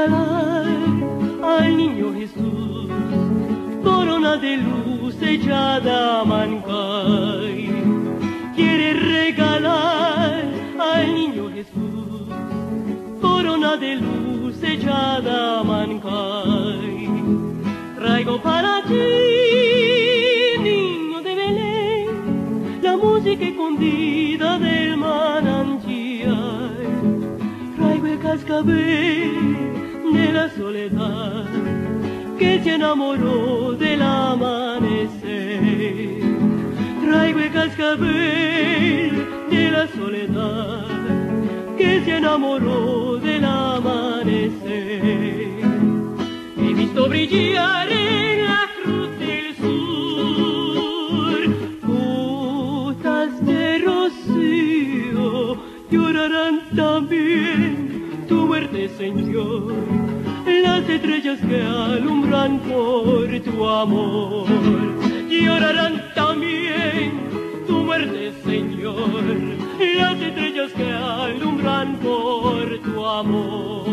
regalar al niño Jesús corona de luz echada a Mancay. Quiere regalar al niño Jesús corona de luz echada a Mancay. Traigo para ti, niño de Belén, la música escondida del manantial. Traigo el cascabel de la soledad que se enamoró del amanecer. Traigo el cascabel de la soledad que se enamoró del amanecer. He visto brillar en la cruz del sur gotas de rocío, llorarán también tu muerte, Señor, las estrellas que alumbran por tu amor. Llorarán también tu muerte, Señor, las estrellas que alumbran por tu amor.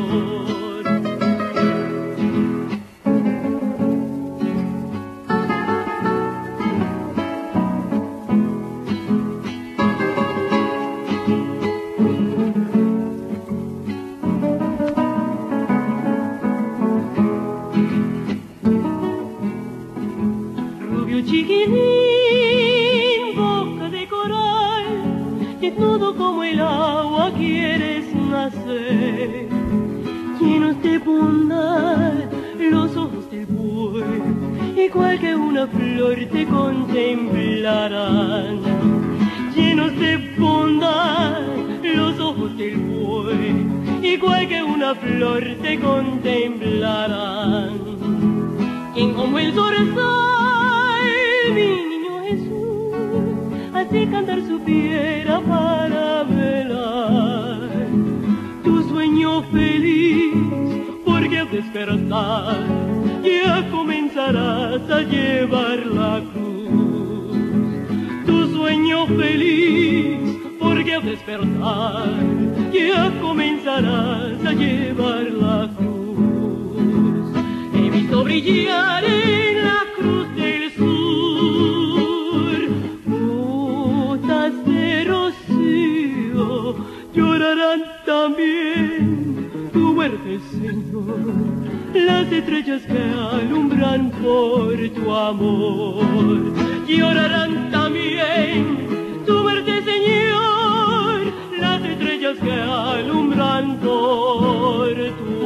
Chiquilín, boca de coral, desnudo como el agua quieres nacer. Llenos de bondad los ojos del buey, igual que una flor te contemplarán. Llenos de bondad los ojos del buey, igual que una flor te contemplarán. Quien como el zorzal, mi niño Jesús, hace cantar su fiera para velar tu sueño feliz, porque al despertar ya comenzarás a llevar la cruz. Tu sueño feliz, porque al despertar ya comenzarás a llevar la cruz. He visto brillar en la cruz del sur gotas de rocío, llorarán también tu muerte, Señor, las estrellas que alumbran por tu amor. Llorarán también tu muerte, Señor, las estrellas que alumbran por tu amor.